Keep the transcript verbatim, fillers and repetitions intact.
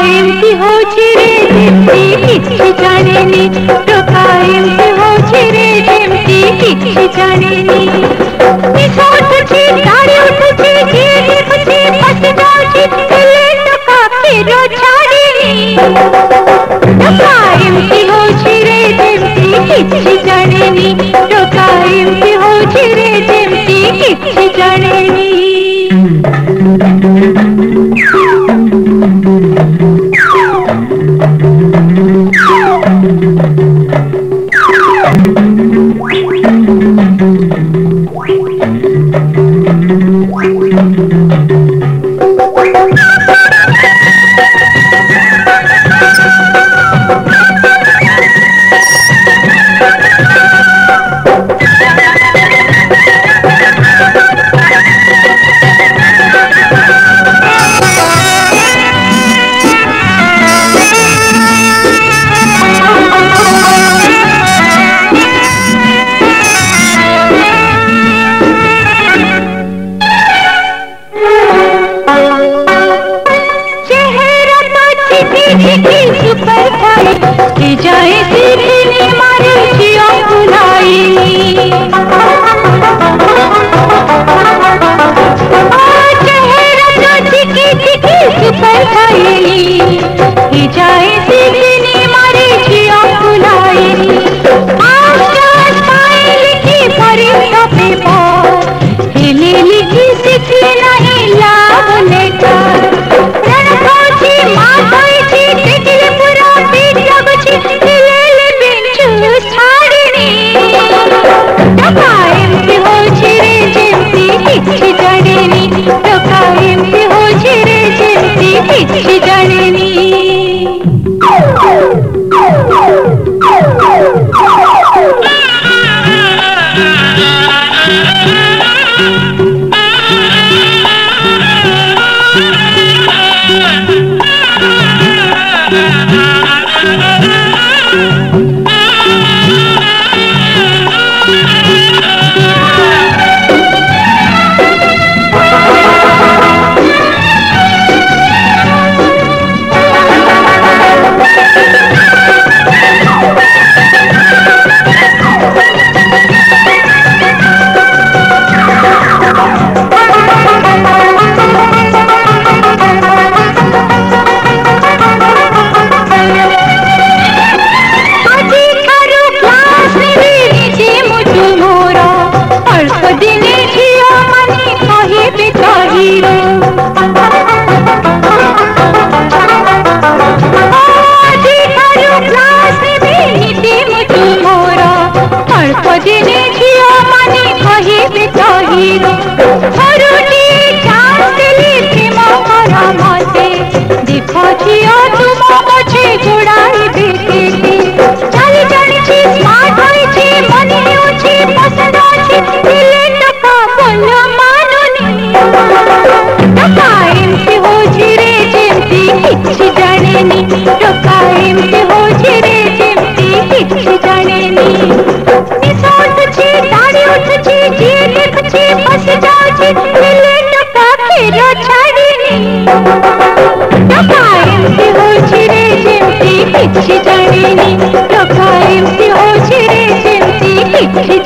एमती होची रे जेमती किछि जानेनी टोका एमती होची रे जेमती किछि जानेनी निशा उठुची गाड़ी उठुची जिए देखुची फस जाउची हेले टोका फेरो छाड़ेनी टोका एमती होची रे जेमती किछि जानेनी टोका एमती होची रे जेमती किछि जानेनी के जाए सीखने मारे जियो बुलाई चेहरा तो चिकी चिकी सुपर खाई के जाए सीखने मारे जियो बुलाई आस्था स्माइल की भरी टोपी पर हिले लिखी सीखी नहीं लाभ लेकर रणकोची माथाईची टिकली पुरा पीठ लगची हिलेले बिंचू छाड़नी टोका एमती होची रे जेमती किछि जानेनी टोका एमती होची रे जेमती किछि जानेनी टोका एमती होची रे जेमती किछि जानेनी निशा उठुची गाड़ी उठुची जिए देखुची फस जाउची हेले टोका फेरो छाड़ेनी टोका एमती होची रे जेमती किछि जानेनी टोका एमती होची रे जेमती किछि